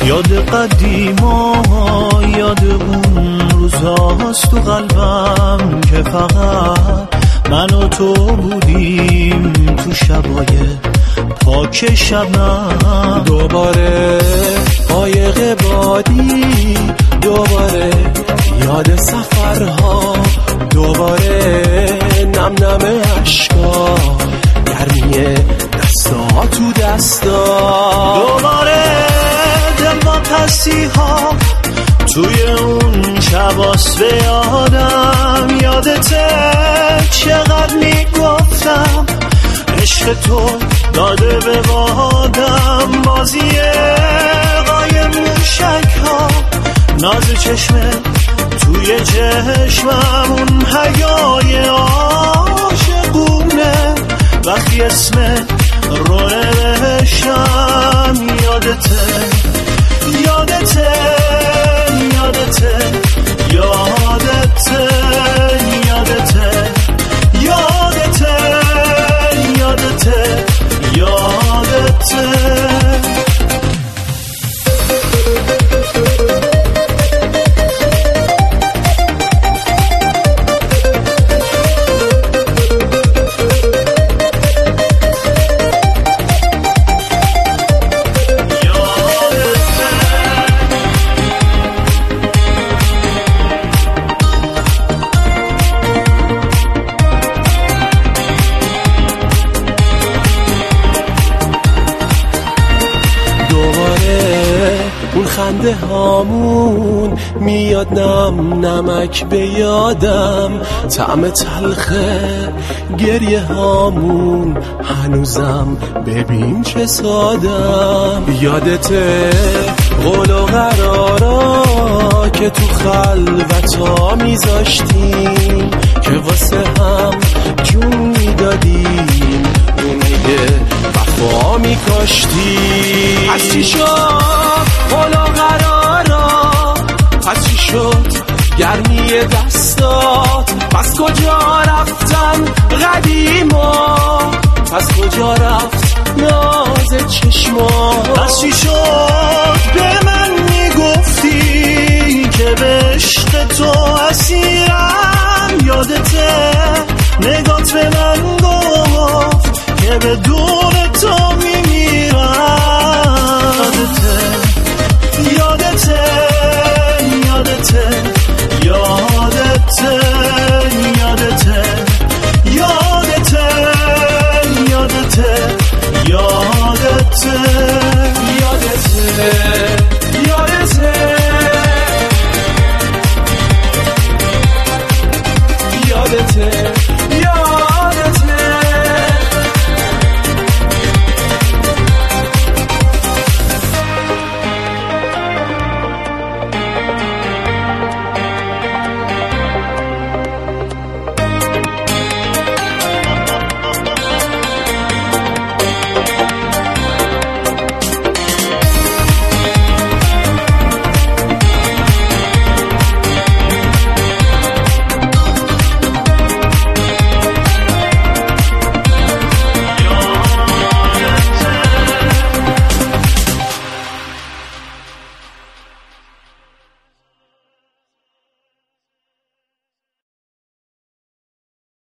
یاد قدیما، یاد اون روزاست تو قلبم که فقط من و تو بودیم تو شبای پاک شبنم. دوباره قایق بادی، دوباره یاد سفرها، دوباره نم نم عشقا، گرمی دستا تو دستا، دوباره دل با پسی ها توی اون شباس به یادم. یادته چقدر میگفتم عشق تو داده به بادم. بازی قایم موشک ها، ناز چشمه توی چشمم، اون حیای عاشقونه وقتی اسم رو نوشتم. یادته یادته یادته یادته یادته یادته یادته یادته. اون خنده هامون میاد نم نمک به یادم، طعم تلخه گریه هامون هنوزم ببین چه سادم. یادته قول و قرارا که تو خلوتا میذاشتیم که واسه هم جون میدادیم، امیده وفا میکاشتیم. پس چی شد قول و قرارا، پس چی شد گرمی دستات، پس کجا رفتن قدیما، پس کجا رفت ناز چشما، پس چی شد